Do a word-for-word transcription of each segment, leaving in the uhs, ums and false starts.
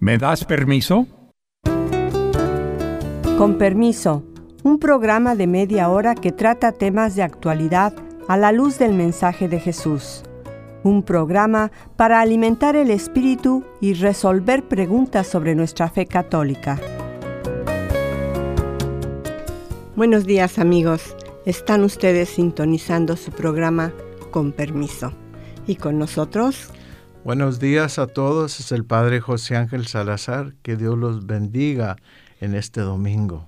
¿Me das permiso? Con permiso, un programa de media hora que trata temas de actualidad a la luz del mensaje de Jesús. Un programa para alimentar el espíritu y resolver preguntas sobre nuestra fe católica. Buenos días, amigos. Están ustedes sintonizando su programa Con Permiso. ¿Y con nosotros? Buenos días a todos. Es el Padre José Ángel Salazar. Que Dios los bendiga en este domingo.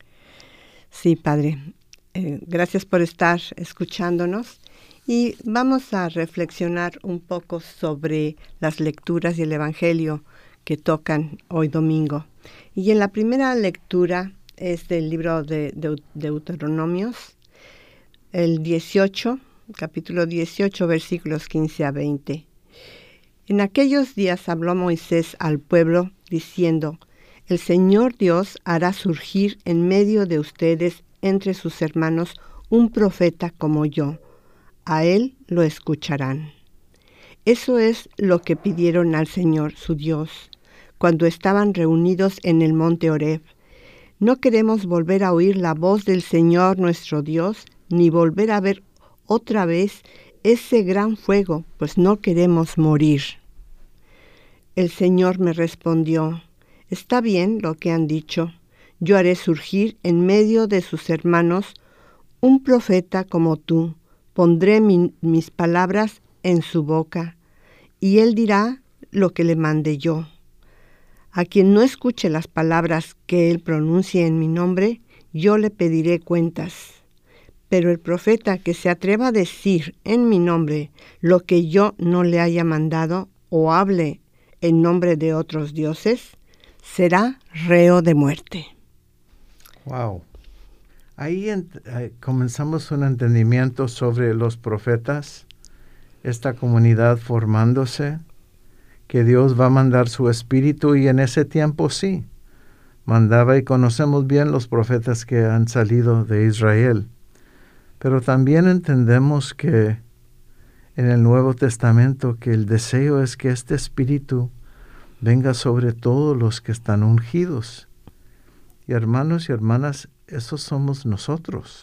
Sí, Padre. Eh, gracias por estar escuchándonos. Y vamos a reflexionar un poco sobre las lecturas y el Evangelio que tocan hoy domingo. Y en la primera lectura es del libro de Deuteronomios, el dieciocho, capítulo dieciocho, versículos quince a veinte. En aquellos días habló Moisés al pueblo, diciendo: El Señor Dios hará surgir en medio de ustedes, entre sus hermanos, un profeta como yo. A él lo escucharán. Eso es lo que pidieron al Señor, su Dios, cuando estaban reunidos en el monte Horeb. No queremos volver a oír la voz del Señor nuestro Dios, ni volver a ver otra vez ese gran fuego, pues no queremos morir. El Señor me respondió: Está bien lo que han dicho. Yo haré surgir en medio de sus hermanos un profeta como tú. Pondré mi, mis palabras en su boca, y él dirá lo que le mande yo. A quien no escuche las palabras que él pronuncie en mi nombre, yo le pediré cuentas. Pero el profeta que se atreva a decir en mi nombre lo que yo no le haya mandado, o hable en nombre de otros dioses, será reo de muerte. Wow. Ahí ent- eh, comenzamos un entendimiento sobre los profetas, esta comunidad formándose, que Dios va a mandar su espíritu, y en ese tiempo sí, mandaba, y conocemos bien los profetas que han salido de Israel. Pero también entendemos que en el Nuevo Testamento que el deseo es que este espíritu venga sobre todos los que están ungidos. Y hermanos y hermanas, esos somos nosotros.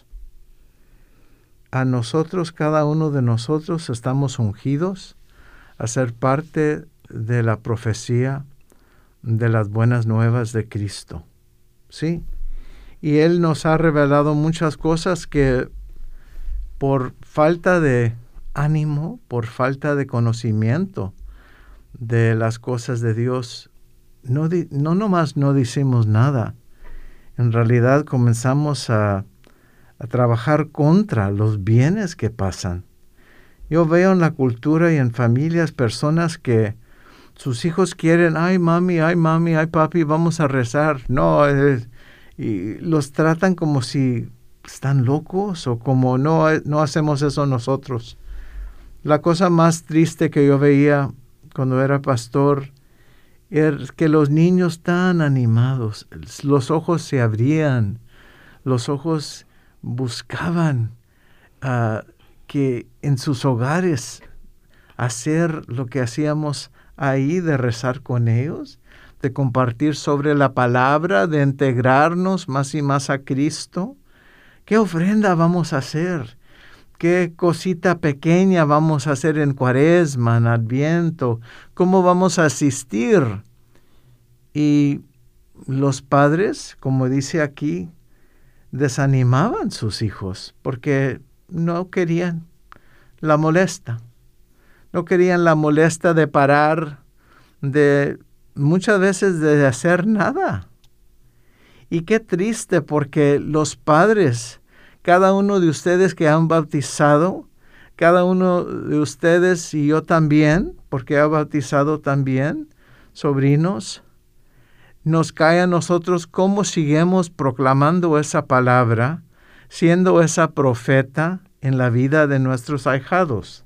A nosotros, cada uno de nosotros, estamos ungidos a ser parte de la profecía de las buenas nuevas de Cristo. ¿Sí? Y Él nos ha revelado muchas cosas que por falta de ánimo, por falta de conocimiento de las cosas de Dios, no, di- no nomás no decimos nada. En realidad comenzamos a, a trabajar contra los bienes que pasan. Yo veo en la cultura y en familias personas que sus hijos quieren: ay mami, ay mami, ay papi, vamos a rezar. No, eh, y los tratan como si están locos, o como no, no hacemos eso nosotros. La cosa más triste que yo veía cuando era pastor es que los niños tan animados, los ojos se abrían, los ojos buscaban uh, que en sus hogares hacer lo que hacíamos ahí, de rezar con ellos, de compartir sobre la palabra, de integrarnos más y más a Cristo. ¿Qué ofrenda vamos a hacer? ¿Qué cosita pequeña vamos a hacer en Cuaresma, en Adviento? ¿Cómo vamos a asistir? Y los padres, como dice aquí, desanimaban sus hijos porque no querían la molesta. No querían la molesta de parar, de muchas veces de hacer nada. Y qué triste, porque los padres, cada uno de ustedes que han bautizado, cada uno de ustedes y yo también, porque he bautizado también sobrinos, nos cae a nosotros cómo seguimos proclamando esa palabra, siendo esa profeta en la vida de nuestros ahijados,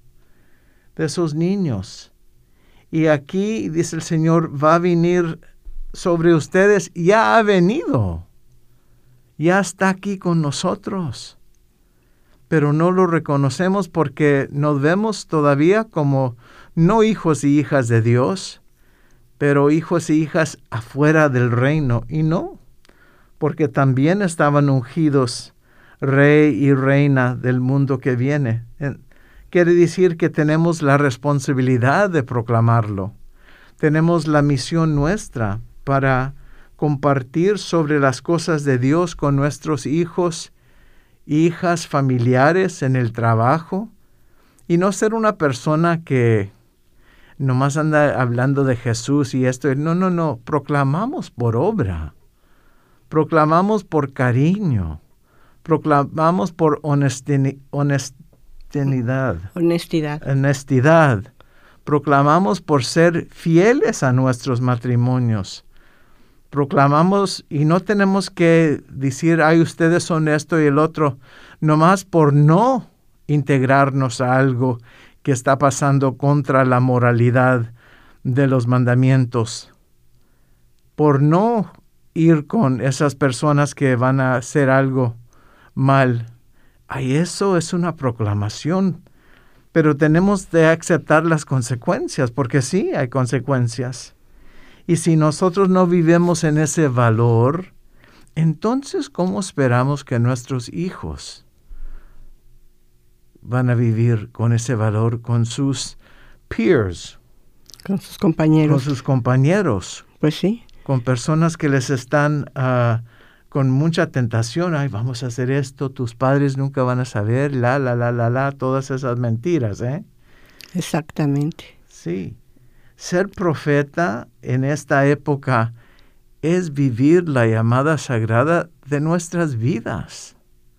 de esos niños. Y aquí, dice el Señor, va a venir sobre ustedes, ya ha venido, ya está aquí con nosotros, pero no lo reconocemos porque nos vemos todavía como no hijos y hijas de Dios, pero hijos y hijas afuera del reino. Y no, porque también estaban ungidos rey y reina del mundo que viene. Quiere decir que tenemos la responsabilidad de proclamarlo. Tenemos la misión nuestra para compartir sobre las cosas de Dios con nuestros hijos, hijas, familiares, en el trabajo, y no ser una persona que nomás anda hablando de Jesús y esto. No, no, no. Proclamamos por obra. Proclamamos por cariño. Proclamamos por honesti- honestidad. Honestidad. Honestidad. Proclamamos por ser fieles a nuestros matrimonios. Proclamamos, y no tenemos que decir, ay, ustedes son esto y el otro, nomás por no integrarnos a algo que está pasando contra la moralidad de los mandamientos, por no ir con esas personas que van a hacer algo mal. Ay, eso es una proclamación, pero tenemos de aceptar las consecuencias, porque sí hay consecuencias. Y si nosotros no vivimos en ese valor, entonces, ¿cómo esperamos que nuestros hijos van a vivir con ese valor con sus peers? Con sus compañeros. Con sus compañeros. Pues sí. Con personas que les están uh, con mucha tentación. Ay, vamos a hacer esto, tus padres nunca van a saber, la, la, la, la, la, todas esas mentiras, ¿eh? Exactamente. Sí. Ser profeta en esta época es vivir la llamada sagrada de nuestras vidas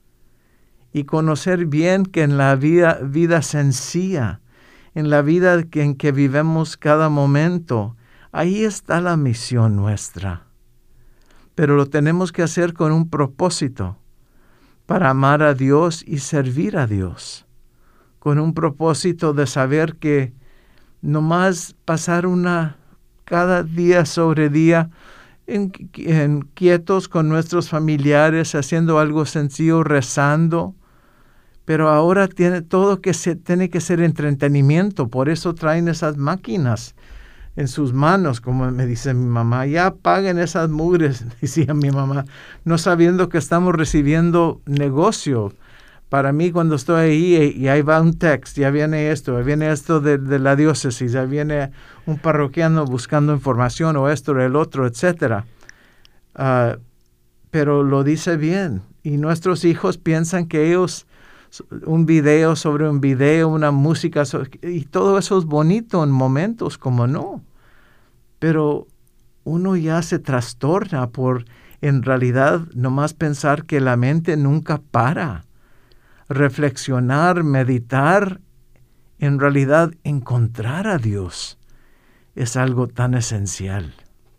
y conocer bien que en la vida, vida sencilla, en la vida en que vivimos cada momento, ahí está la misión nuestra. Pero lo tenemos que hacer con un propósito, para amar a Dios y servir a Dios, con un propósito de saber que nomás pasar una cada día sobre día en, en quietos con nuestros familiares, haciendo algo sencillo, rezando. Pero ahora tiene todo que se, tiene que ser entretenimiento. Por eso traen esas máquinas en sus manos, como me dice mi mamá. Ya apaguen esas mugres, decía mi mamá, no sabiendo que estamos recibiendo negocio. Para mí, cuando estoy ahí y ahí va un texto, ya viene esto, ya viene esto de, de la diócesis, ya viene un parroquiano buscando información o esto o el otro, etcétera. Uh, pero lo dice bien. Y nuestros hijos piensan que ellos, un video sobre un video, una música, y todo eso es bonito en momentos, como no. Pero uno ya se trastorna por, en realidad, nomás pensar que la mente nunca para. Reflexionar, meditar, en realidad encontrar a Dios es algo tan esencial.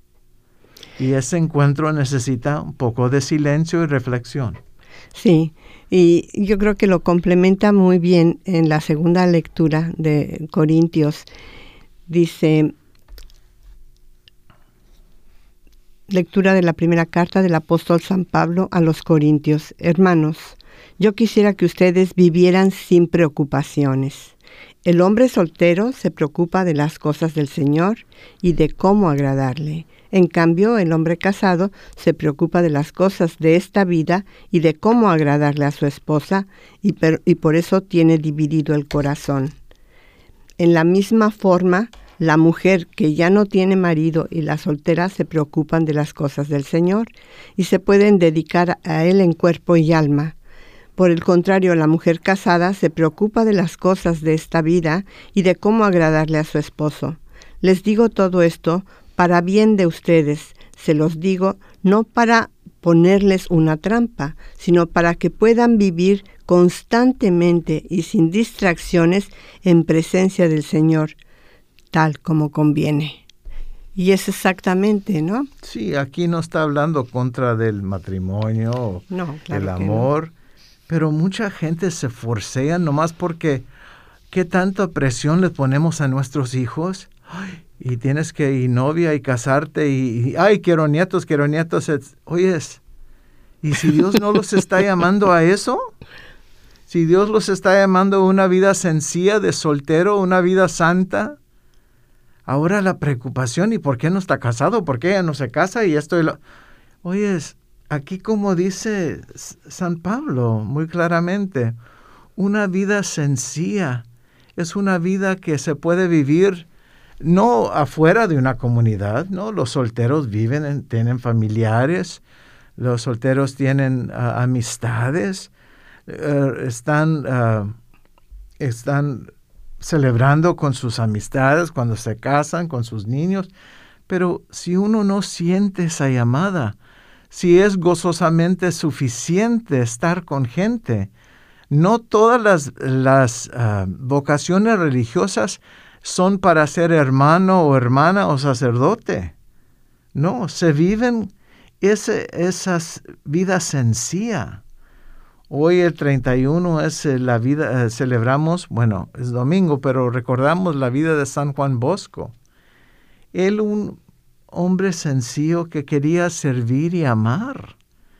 Y ese encuentro necesita un poco de silencio y reflexión. Sí, y yo creo que lo complementa muy bien en la segunda lectura de Corintios. Dice, lectura de la primera carta del apóstol San Pablo a los Corintios. Hermanos, yo quisiera que ustedes vivieran sin preocupaciones. El hombre soltero se preocupa de las cosas del Señor y de cómo agradarle. En cambio, el hombre casado se preocupa de las cosas de esta vida y de cómo agradarle a su esposa, y, per, y por eso tiene dividido el corazón. En la misma forma, la mujer que ya no tiene marido y la soltera se preocupan de las cosas del Señor y se pueden dedicar a Él en cuerpo y alma. Por el contrario, la mujer casada se preocupa de las cosas de esta vida y de cómo agradarle a su esposo. Les digo todo esto para bien de ustedes, se los digo, no para ponerles una trampa, sino para que puedan vivir constantemente y sin distracciones en presencia del Señor, tal como conviene. Y es exactamente, ¿no? Sí, aquí no está hablando contra del matrimonio, no, claro del amor, no. Pero mucha gente se forcea nomás porque ¿qué tanta presión le ponemos a nuestros hijos? Ay, y tienes que ir novia y casarte y, y ay, quiero nietos, quiero nietos. Oyes, ¿y si Dios no los está llamando a eso? Si Dios los está llamando a una vida sencilla de soltero, una vida santa, Ahora la preocupación, ¿y por qué no está casado? ¿Por qué ella no se casa? Y esto y lo... Oye, aquí como dice San Pablo muy claramente, una vida sencilla es una vida que se puede vivir no afuera de una comunidad, ¿no? Los solteros viven, en, tienen familiares, los solteros tienen uh, amistades, uh, están, uh, están celebrando con sus amistades cuando se casan, con sus niños. Pero si uno no siente esa llamada, si es gozosamente suficiente estar con gente, no todas las, las uh, vocaciones religiosas son para ser hermano o hermana o sacerdote. No, se viven ese, esas vidas sencillas. Hoy el treinta y uno es la vida, eh, celebramos, bueno, es domingo, pero recordamos la vida de San Juan Bosco. Él, un hombre sencillo que quería servir y amar.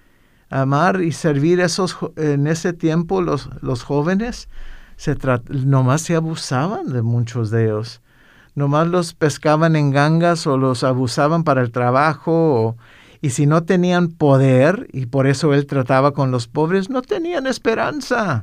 Amar y servir esos, en ese tiempo los, los jóvenes, se tra- nomás se abusaban de muchos de ellos. Nomás los pescaban en gangas o los abusaban para el trabajo. O, y si no tenían poder, y por eso él trataba con los pobres, no tenían esperanza.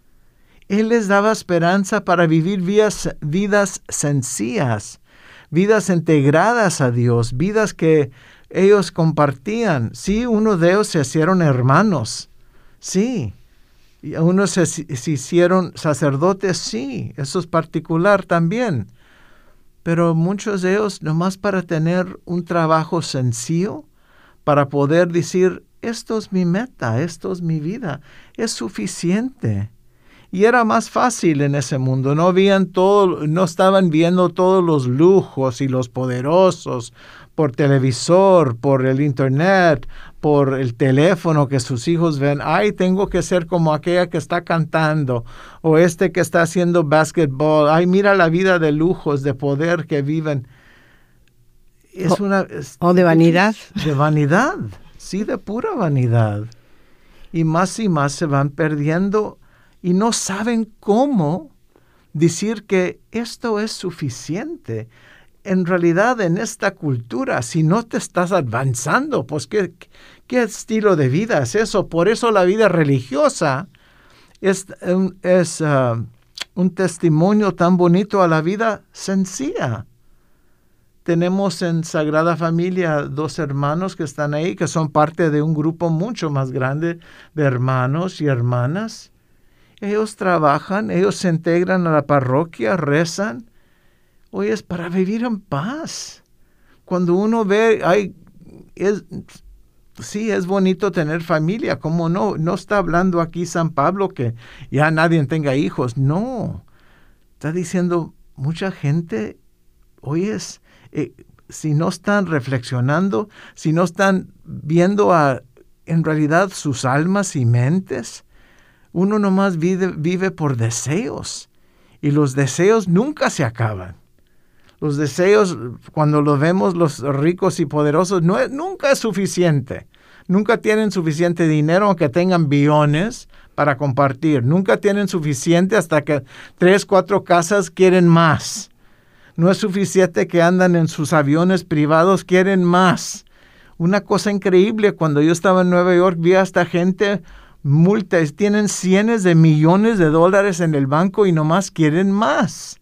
Él les daba esperanza para vivir vidas, vidas sencillas, vidas integradas a Dios, vidas que ellos compartían. Sí, uno de ellos se hicieron hermanos, sí. Y unos se, se hicieron sacerdotes, sí. Eso es particular también. Pero muchos de ellos, nomás para tener un trabajo sencillo, para poder decir, esto es mi meta, esto es mi vida, es suficiente. Y era más fácil en ese mundo, no habían todo, no estaban viendo todos los lujos y los poderosos por televisor, por el internet, por el teléfono que sus hijos ven. Ay, tengo que ser como aquella que está cantando o este que está haciendo básquetbol. Ay, mira la vida de lujos, de poder que viven. Es o, una, es, o de vanidad. De vanidad, sí, de pura vanidad. Y más y más se van perdiendo y no saben cómo decir que esto es suficiente. En realidad, en esta cultura, si no te estás avanzando, pues ¿qué, qué estilo de vida es eso? Por eso la vida religiosa es, es uh, un testimonio tan bonito a la vida sencilla. Tenemos en Sagrada Familia dos hermanos que están ahí, que son parte de un grupo mucho más grande de hermanos y hermanas. Ellos trabajan, ellos se integran a la parroquia, rezan. Hoy es para vivir en paz. Cuando uno ve, ay, es, sí, es bonito tener familia, ¿cómo no? No está hablando aquí San Pablo que ya nadie tenga hijos. No, está diciendo mucha gente, hoy es, eh, si no están reflexionando, si no están viendo a, en realidad sus almas y mentes, uno nomás vive, vive por deseos y los deseos nunca se acaban. Los deseos, cuando los vemos los ricos y poderosos, no es, nunca es suficiente. Nunca tienen suficiente dinero, aunque tengan billones para compartir. Nunca tienen suficiente hasta que tres, cuatro casas quieren más. No es suficiente que andan en sus aviones privados, quieren más. Una cosa increíble, cuando yo estaba en Nueva York, vi a esta gente, multas, tienen cientos de millones de dólares en el banco y nomás quieren más.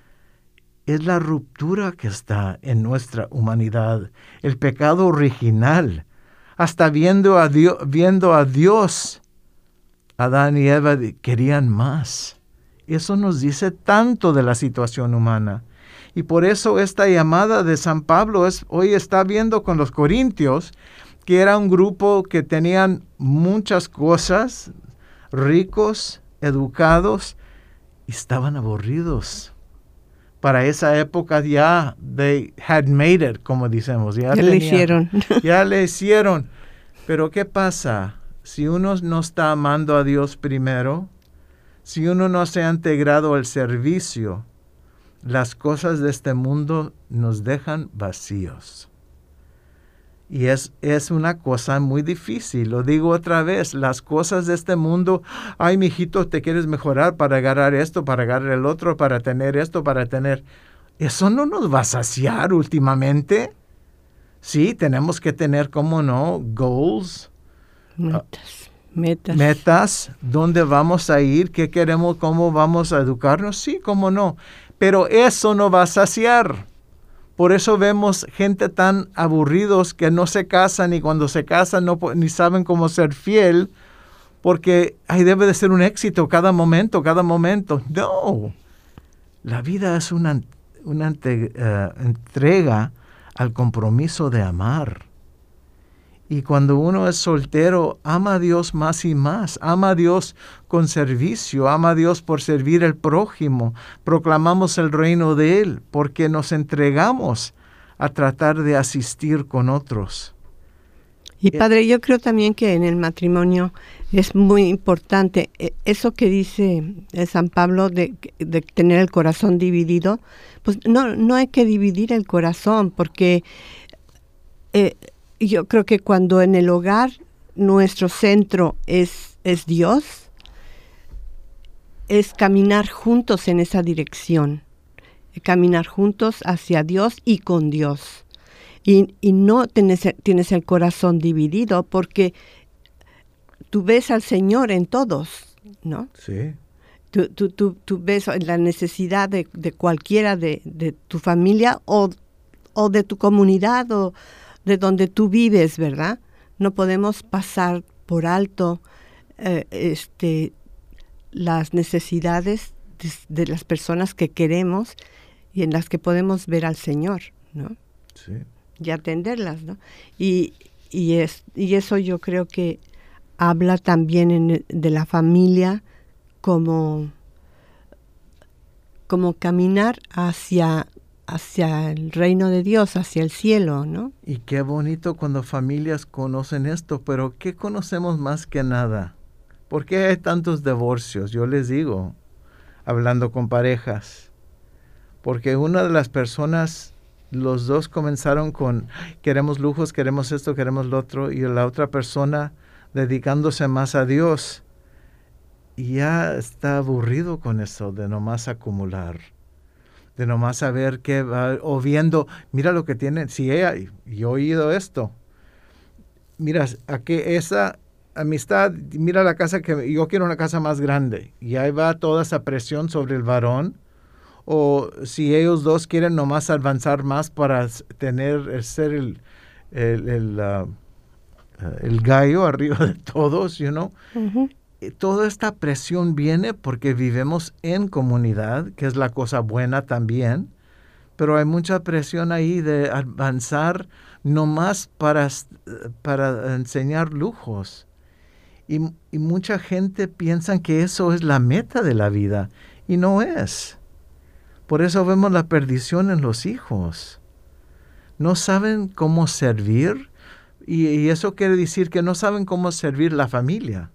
Es la ruptura que está en nuestra humanidad, el pecado original. Hasta viendo a Dios, viendo a Dios, Adán y Eva querían más. Eso nos dice tanto de la situación humana. Y por eso esta llamada de San Pablo es, hoy está viendo con los corintios, que era un grupo que tenían muchas cosas, ricos, educados, y estaban aburridos. Para esa época ya, they had made it, como decimos. Ya, ya tenían, le hicieron. Ya le hicieron. Pero ¿qué pasa? Si uno no está amando a Dios primero, si uno no se ha integrado al servicio, las cosas de este mundo nos dejan vacíos. Y es, es una cosa muy difícil. Lo digo otra vez, las cosas de este mundo, ay, mijito, te quieres mejorar para agarrar esto, para agarrar el otro, para tener esto, para tener. ¿eso no nos va a saciar últimamente? Sí, tenemos que tener, ¿cómo no? Goals. Metas. Metas. Metas, ¿dónde vamos a ir? ¿Qué queremos? ¿Cómo vamos a educarnos? Sí, cómo no. Pero eso no va a saciar. Por eso vemos gente tan aburridos que no se casan y cuando se casan no, ni saben cómo ser fiel, porque ahí debe de ser un éxito cada momento, cada momento. No, la vida es una, una ente, uh, entrega al compromiso de amar. Y cuando uno es soltero, ama a Dios más y más. Ama a Dios con servicio. Ama a Dios por servir al prójimo. Proclamamos el reino de Él porque nos entregamos a tratar de asistir con otros. Y Padre, yo creo también que en el matrimonio es muy importante eso que dice San Pablo de, de tener el corazón dividido. Pues no, no hay que dividir el corazón porque... Eh, Yo creo que cuando en el hogar nuestro centro es, es Dios, es caminar juntos en esa dirección, caminar juntos hacia Dios y con Dios. Y, y no tienes, tienes el corazón dividido porque tú ves al Señor en todos, ¿no? Sí. Tú, tú, tú, tú ves la necesidad de, de cualquiera de, de tu familia o, o de tu comunidad o de donde tú vives, ¿verdad? No podemos pasar por alto eh, este, las necesidades de, de las personas que queremos y en las que podemos ver al Señor, ¿no? Sí. Y atenderlas, ¿no? Y, y, es, y eso yo creo que habla también en, de la familia como, como caminar hacia... hacia el reino de Dios, hacia el cielo, ¿no? Y qué bonito cuando familias conocen esto, pero ¿qué conocemos más que nada? ¿Por qué hay tantos divorcios? Yo les digo, hablando con parejas, porque una de las personas, los dos comenzaron con queremos lujos, queremos esto, queremos lo otro, y la otra persona dedicándose más a Dios, y ya está aburrido con eso de nomás acumular. De nomás saber qué va, o viendo, mira lo que tiene, si ella, yo he oído esto, mira, a que esa amistad, mira la casa que, yo quiero una casa más grande, y ahí va toda esa presión sobre el varón, o si ellos dos quieren nomás avanzar más para tener, ser el, el, el, uh, el gallo arriba de todos, you know, uh-huh. Toda esta presión viene porque vivimos en comunidad, que es la cosa buena también, pero hay mucha presión ahí de avanzar nomás para, para enseñar lujos. Y, y mucha gente piensa que eso es la meta de la vida, y no es. Por eso vemos la perdición en los hijos. No saben cómo servir, y, y eso quiere decir que no saben cómo servir la familia.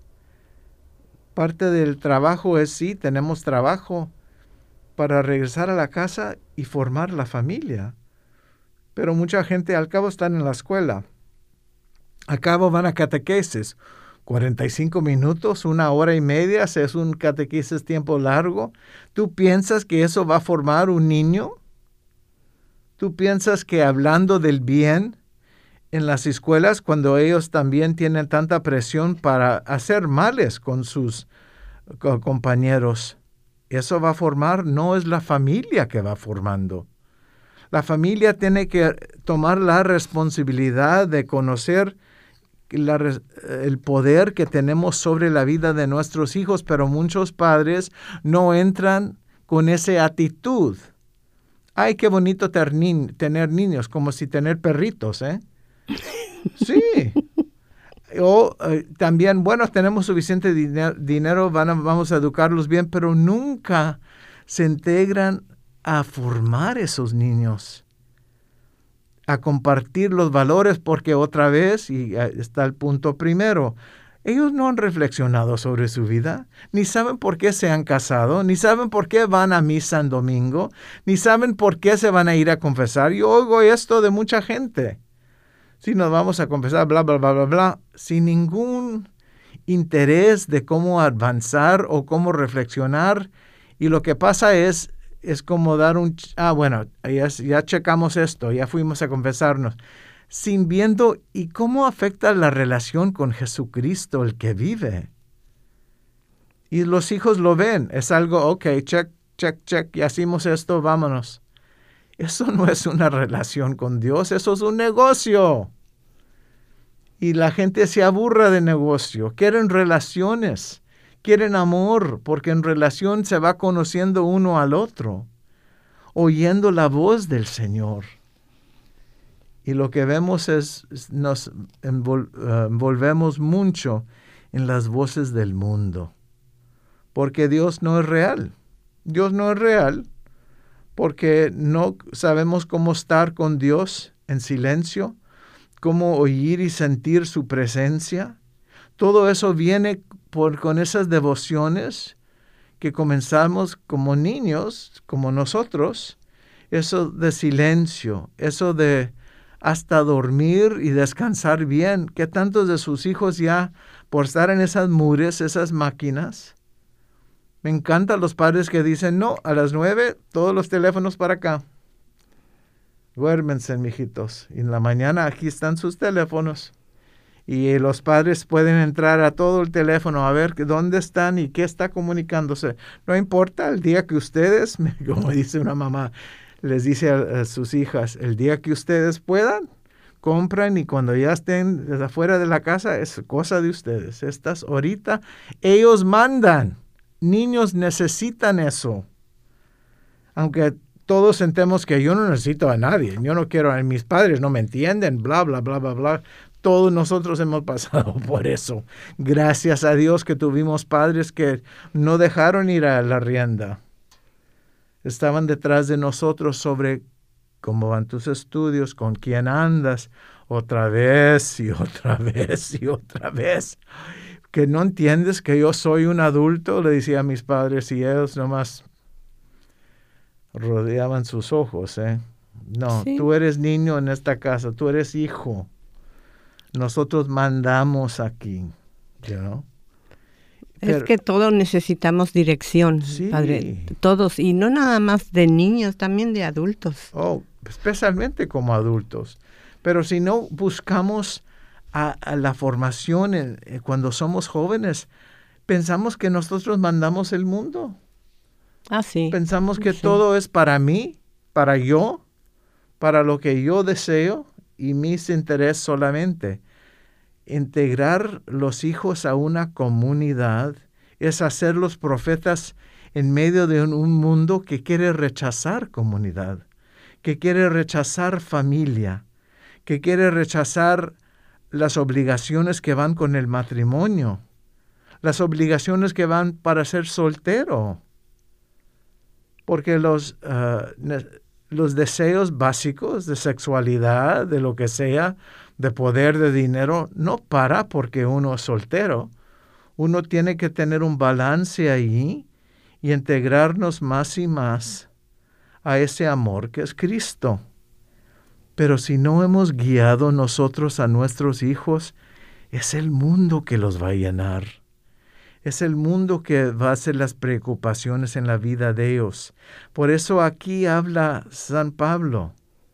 Parte del trabajo es, sí, tenemos trabajo para regresar a la casa y formar la familia. Pero mucha gente al cabo están en la escuela. Al cabo van a catequesis. cuarenta y cinco minutos, una hora y media, si es un catequesis tiempo largo. ¿Tú piensas que eso va a formar un niño? ¿Tú piensas que hablando del bien en las escuelas, cuando ellos también tienen tanta presión para hacer males con sus co- compañeros, eso va a formar? No es la familia que va formando. La familia tiene que tomar la responsabilidad de conocer la, el poder que tenemos sobre la vida de nuestros hijos, pero muchos padres no entran con esa actitud. Ay, qué bonito ter ni- tener niños, como si tener perritos, ¿eh? Sí. O eh, también, bueno, tenemos suficiente diner- dinero, van a, vamos a educarlos bien, pero nunca se integran a formar esos niños, a compartir los valores, porque otra vez, y está el punto primero, ellos no han reflexionado sobre su vida, ni saben por qué se han casado, ni saben por qué van a misa en domingo, ni saben por qué se van a ir a confesar. Yo oigo esto de mucha gente. Si nos vamos a confesar, bla, bla, bla, bla, bla, sin ningún interés de cómo avanzar o cómo reflexionar. Y lo que pasa es, es como dar un... Ah, bueno, ya, ya checamos esto, ya fuimos a confesarnos. Sin viendo, ¿y cómo afecta la relación con Jesucristo, el que vive? Y los hijos lo ven, es algo, ok, check, check, check, ya hicimos esto, vámonos. Eso no es una relación con Dios, eso es un negocio. Y la gente se aburre de negocio, quieren relaciones, quieren amor, porque en relación se va conociendo uno al otro, oyendo la voz del Señor. Y lo que vemos es, nos envol, uh, envolvemos mucho en las voces del mundo, porque Dios no es real. Dios no es real, porque no sabemos cómo estar con Dios en silencio, cómo oír y sentir su presencia. Todo eso viene por, con esas devociones que comenzamos como niños, como nosotros, eso de silencio, eso de hasta dormir y descansar bien, que tantos de sus hijos ya por estar en esas mures, esas máquinas. Me encantan los padres que dicen, no, a las nueve todos los teléfonos para acá. Duérmense, mijitos. Y en la mañana aquí están sus teléfonos. Y los padres pueden entrar a todo el teléfono a ver dónde están y qué está comunicándose. No importa, el día que ustedes, como dice una mamá, les dice a, a sus hijas, el día que ustedes puedan, compran y cuando ya estén desde afuera de la casa, es cosa de ustedes. Estas ahorita, ellos mandan. Niños necesitan eso. Aunque todos sentemos que yo no necesito a nadie, yo no quiero, a mis padres no me entienden, bla, bla, bla, bla, bla. Todos nosotros hemos pasado por eso. Gracias a Dios que tuvimos padres que no dejaron ir a la rienda. Estaban detrás de nosotros sobre cómo van tus estudios, con quién andas, otra vez y otra vez y otra vez. Que no entiendes que yo soy un adulto, le decía a mis padres, y ellos nomás rodeaban sus ojos. ¿eh? No, sí. Tú eres niño en esta casa, tú eres hijo. Nosotros mandamos aquí, you know? Es que todos necesitamos dirección, sí. Padre, todos, y no nada más de niños, también de adultos. Oh, especialmente como adultos. Pero si no buscamos a, a la formación en, eh, cuando somos jóvenes, pensamos que nosotros mandamos el mundo. Ah, sí. Pensamos que sí. todo es para mí, para yo, para lo que yo deseo y mis intereses solamente. Integrar los hijos a una comunidad es hacerlos profetas en medio de un, un mundo que quiere rechazar comunidad, que quiere rechazar familia, que quiere rechazar las obligaciones que van con el matrimonio, las obligaciones que van para ser soltero. Porque los, uh, los deseos básicos de sexualidad, de lo que sea, de poder, de dinero, no para porque uno es soltero. Uno tiene que tener un balance ahí y integrarnos más y más a ese amor que es Cristo. Pero si no hemos guiado nosotros a nuestros hijos, es el mundo que los va a llenar. Es el mundo que va a hacer las preocupaciones en la vida de ellos. Por eso aquí habla San Pablo,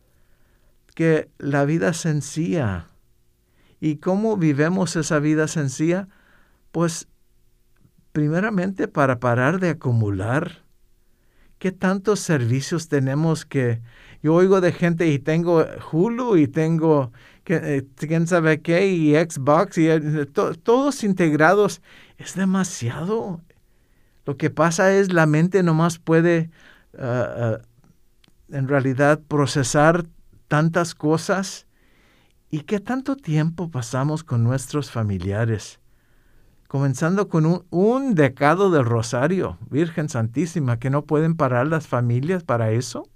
que la vida sencilla. ¿Y cómo vivemos esa vida sencilla? Pues, primeramente, para parar de acumular. ¿Qué tantos servicios tenemos que... Yo oigo de gente y tengo Hulu y tengo que, quién sabe qué y Xbox y to, todos integrados. Es demasiado. Lo que pasa es la mente nomás puede uh, uh, en realidad procesar tantas cosas. ¿Y qué tanto tiempo pasamos con nuestros familiares? Comenzando con un, un decado del rosario, Virgen Santísima, que no pueden parar las familias para eso.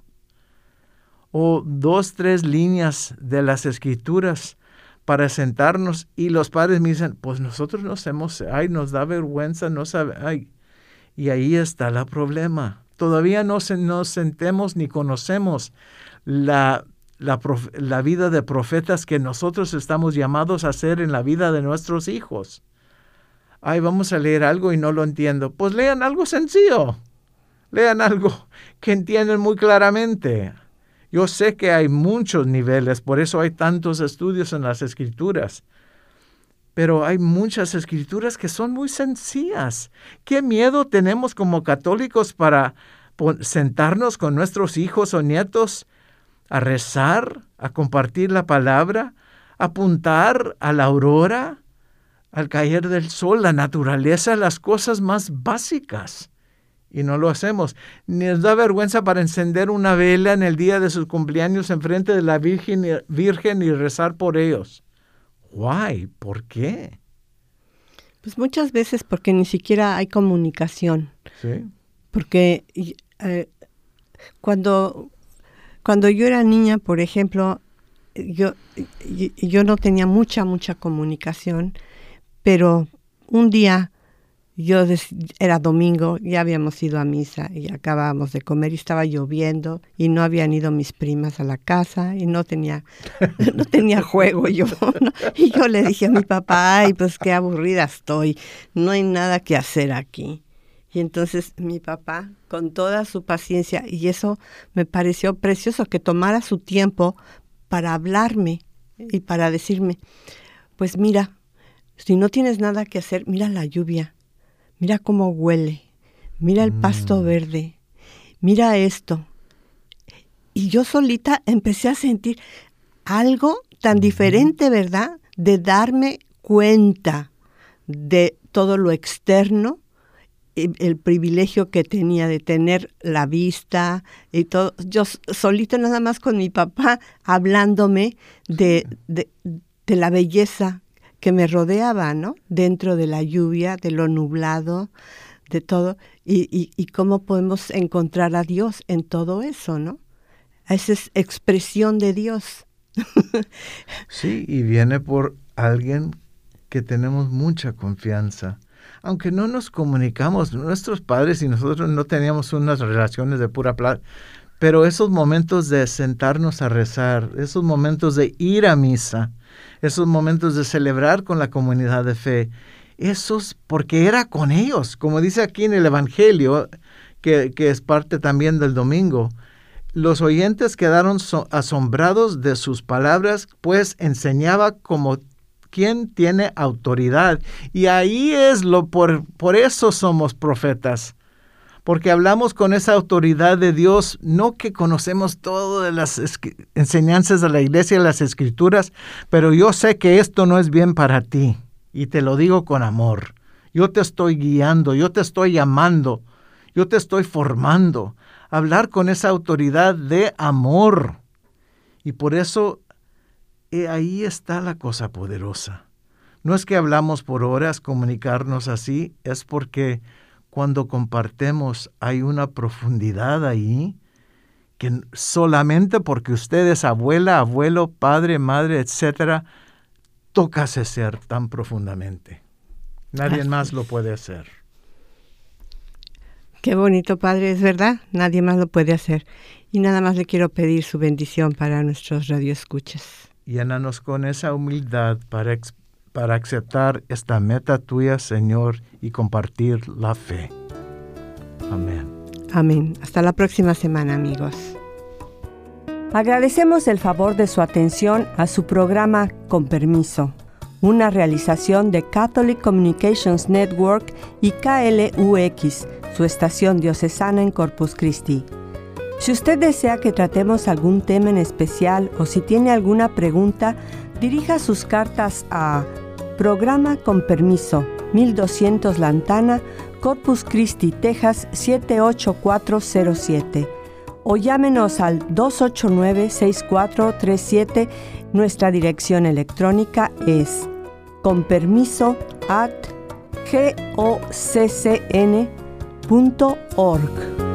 O dos, tres líneas de las Escrituras para sentarnos y los padres me dicen, pues nosotros no hacemos, ay, nos da vergüenza, no sabe, ay. Y ahí está el problema. Todavía no se, nos sentemos ni conocemos la, la, prof, la vida de profetas que nosotros estamos llamados a hacer en la vida de nuestros hijos. Ay, vamos a leer algo y no lo entiendo. Pues lean algo sencillo. Lean algo que entienden muy claramente. Yo sé que hay muchos niveles, por eso hay tantos estudios en las Escrituras. Pero hay muchas Escrituras que son muy sencillas. ¿Qué miedo tenemos como católicos para sentarnos con nuestros hijos o nietos a rezar, a compartir la palabra, a apuntar a la aurora, al caer del sol, la naturaleza, las cosas más básicas? Y no lo hacemos. Ni nos da vergüenza para encender una vela en el día de sus cumpleaños enfrente de la Virgen, Virgen y rezar por ellos. Why? ¿Por qué? Pues muchas veces porque ni siquiera hay comunicación. Sí. Porque eh, cuando, cuando yo era niña, por ejemplo, yo, yo no tenía mucha, mucha comunicación, pero un día, yo era domingo, ya habíamos ido a misa y acabábamos de comer y estaba lloviendo y no habían ido mis primas a la casa y no tenía, no tenía juego yo, ¿no? Y yo le dije a mi papá, ay, pues qué aburrida estoy, no hay nada que hacer aquí. Y entonces mi papá, con toda su paciencia, y eso me pareció precioso, que tomara su tiempo para hablarme y para decirme, pues mira, si no tienes nada que hacer, mira la lluvia. Mira cómo huele, mira el pasto verde, mira esto. Y yo solita empecé a sentir algo tan diferente, ¿verdad? De darme cuenta de todo lo externo, el privilegio que tenía de tener la vista y todo. Yo solita nada más con mi papá hablándome de, de, de la belleza que me rodeaba, ¿no? Dentro de la lluvia, de lo nublado, de todo, y, y, y cómo podemos encontrar a Dios en todo eso, ¿no? Esa es expresión de Dios. Sí, y viene por alguien que tenemos mucha confianza. Aunque no nos comunicamos, nuestros padres y nosotros no teníamos unas relaciones de pura plata, pero esos momentos de sentarnos a rezar, esos momentos de ir a misa, esos momentos de celebrar con la comunidad de fe, esos, porque era con ellos, como dice aquí en el Evangelio, que, que es parte también del domingo, los oyentes quedaron so, asombrados de sus palabras, pues enseñaba como quien tiene autoridad. Y ahí es lo, por, por eso somos profetas. Porque hablamos con esa autoridad de Dios, no que conocemos todas las enseñanzas de la iglesia, las escrituras, pero yo sé que esto no es bien para ti, y te lo digo con amor. Yo te estoy guiando, yo te estoy llamando, yo te estoy formando. Hablar con esa autoridad de amor. Y por eso, eh, ahí está la cosa poderosa. No es que hablamos por horas, comunicarnos así, es porque cuando compartimos hay una profundidad ahí que solamente porque usted es abuela, abuelo, padre, madre, etcétera, toca ese ser tan profundamente. Nadie Así más es. Lo puede hacer. Qué bonito, Padre, es verdad, nadie más lo puede hacer. Y nada más le quiero pedir su bendición para nuestros radioescuchas. Llénanos con esa humildad para expresar para aceptar esta meta tuya, Señor, y compartir la fe. Amén. Amén. Hasta la próxima semana, amigos. Agradecemos el favor de su atención a su programa Con Permiso, una realización de Catholic Communications Network y K L U X, su estación diocesana en Corpus Christi. Si usted desea que tratemos algún tema en especial o si tiene alguna pregunta, dirija sus cartas a Programa Con Permiso, mil doscientos Lantana, Corpus Christi, Texas siete ocho cuatro cero siete, o llámenos al dos ocho nueve, seis cuatro tres siete. Nuestra dirección electrónica es conpermiso arroba goccn punto org.